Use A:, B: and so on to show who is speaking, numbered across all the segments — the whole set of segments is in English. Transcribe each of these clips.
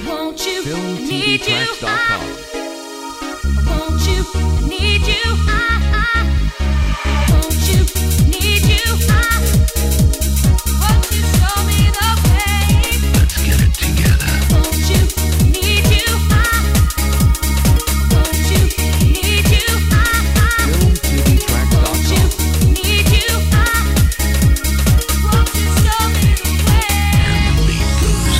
A: want you, need you,
B: FilmTVTracks.com.
A: want you, need you, want you, need you, won't you show me the way?
C: Let's get it together.
A: Want you, need you, want you, need you,
B: FilmTVTracks.com.
A: need you, won't you show me the way?
C: The beat goes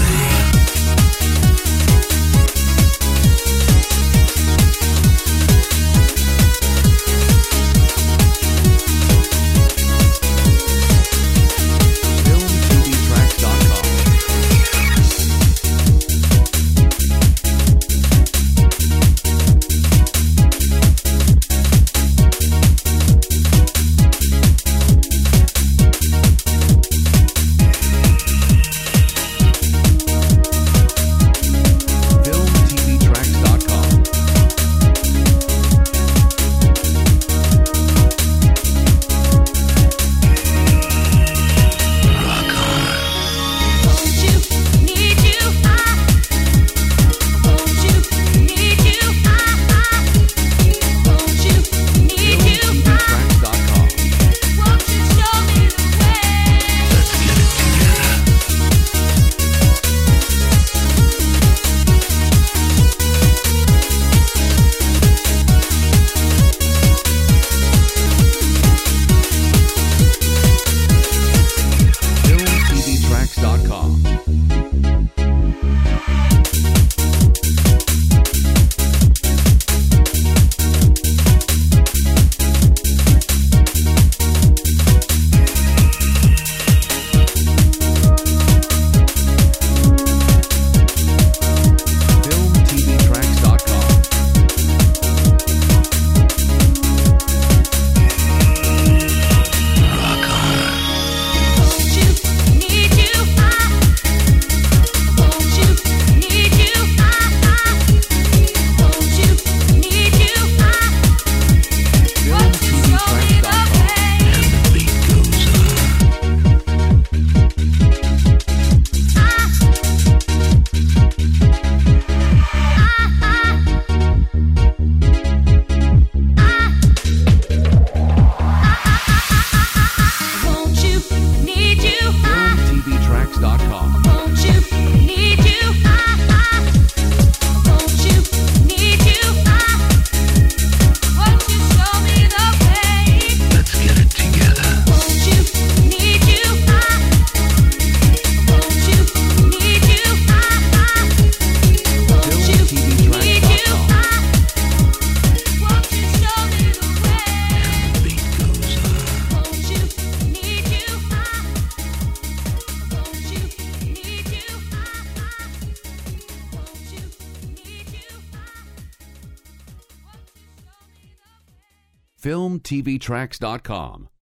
B: FilmTVTracks.com.